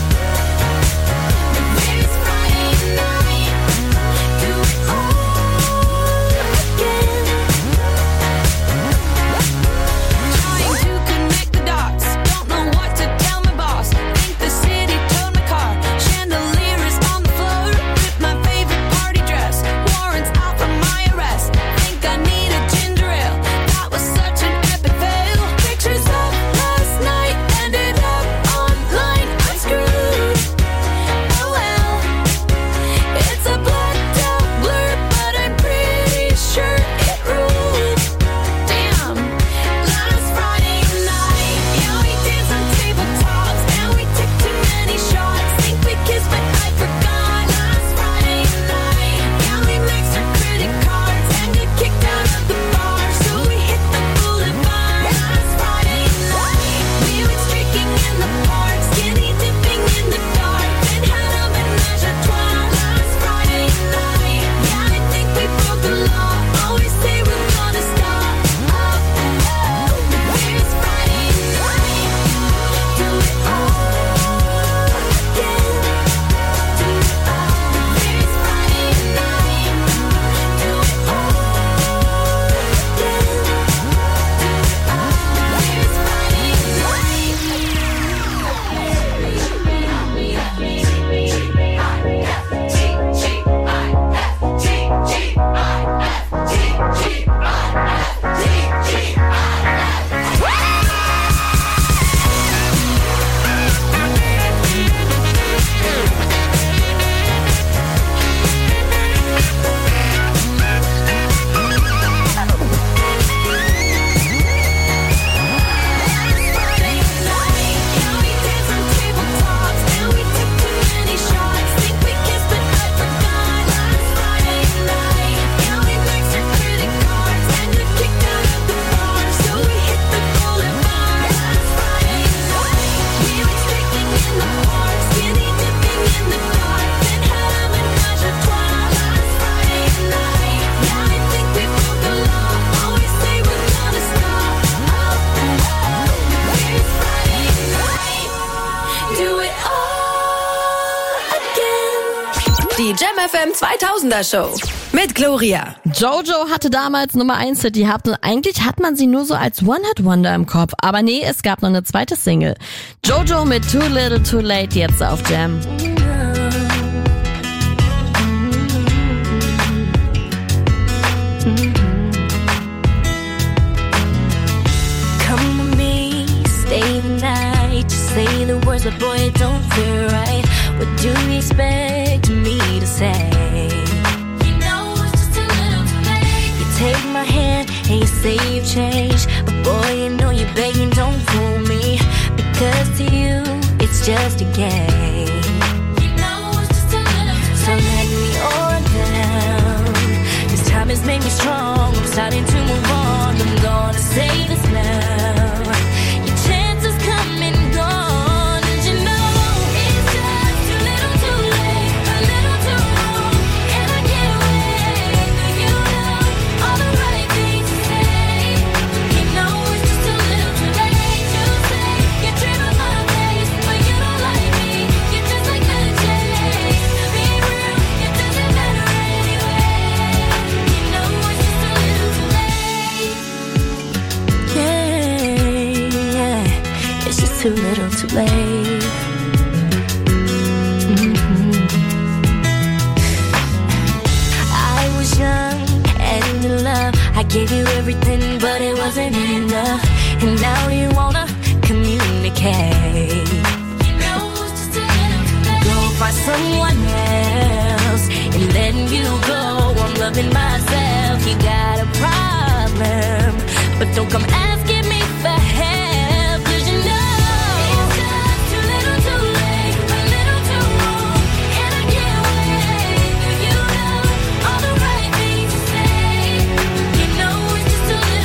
But here's Friday night. Do it all again. Trying to connect the dots. Don't know what to tell my boss. Think the city towed my car. Chandelier is on the floor. With my favorite party dress. Warrants out for my arrest. Think I need a ginger ale. That was such an epic fail. Pictures of last night ended up online. I'm screwed. Oh well. It's a blacked out blur, but I'm pretty sure it ruled. Damn. Last Friday night, yeah, we danced on tabletops, and we took too many shots. Think we kissed, but I forgot. Last Friday night, yeah, we maxed our credit cards and got kicked out of the bar, so we hit the boulevard. Last Friday night, we went streaking in the park, skinny dipping in the dark, then had a menage a trois. Last Friday night, yeah, I think we broke the law. Always say we're gonna stop. But here's Friday night. Do it all again. Do it all. Here's Friday night. Do it all again. Do it all. Here's Die Jam FM 2000er Show mit Gloria. Jojo hatte damals Nummer 1 Hit gehabt und eigentlich hat man sie nur so als One-Hit-Wonder im Kopf. Aber nee, es gab noch eine zweite Single. Jojo mit Too Little Too Late jetzt auf Jam. Come with me, stay the night. Just say the words, but boy, it don't feel right. What do you expect me to say? You know it's just a little too late. You take my hand and you say you've changed, but boy, you know you're begging, don't fool just a game. So let me on down. This time has made me strong. I'm starting to move on. I'm gonna say this now. Your chance is coming gone. And you know it's just too little too late, a little too wrong. And I can't wait for you know all the right things to say. You know it's just too little too late to say. You dream of my face, but you don't like me. You're just like the chase. Be real, it doesn't matter anyway. You know it's just too little too late. Yeah, it's just too little too late. I was young and in love. I gave you everything, but it wasn't enough. And now you wanna communicate. Go find someone else and letting you go. I'm loving myself. You got a problem, but don't come asking me for help.